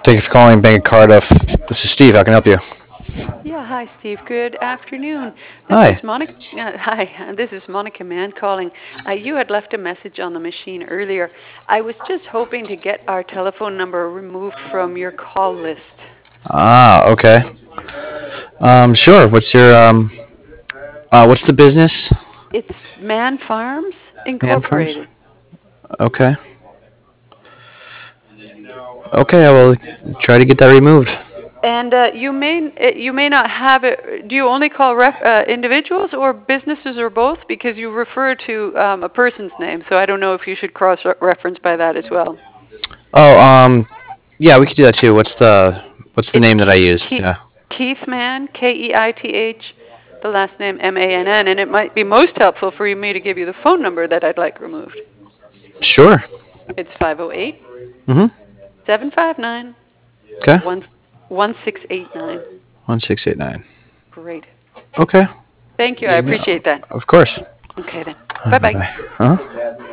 Thank you for calling Bank of Cardiff. This is Steve. How can I help you? Yeah, hi Steve. Good afternoon. This Hi. is Monica. Hi, this is Monica Mann calling. You had left a message on the machine earlier. I was just hoping to get our telephone number removed from your call list. Okay. Sure. What's the business? It's Mann Farms Man Farms? Incorporated. Okay. Okay, I will try to get that removed. And you may not have it. Do you only call individuals or businesses or both? Because you refer to a person's name, so I don't know if you should cross-reference by that as well. Oh, yeah, we could do that too. What's the It's name that I used? Keith, Yeah. Keith Mann, Keith, the last name Mann, and it might be most helpful for me to give you the phone number that I'd like removed. Sure. It's 508 Mm-hmm. 759 Okay. 1689. 1689. Great. Okay. Thank you. I Yeah, appreciate that. of course. Okay then. Bye Bye bye. bye. Huh?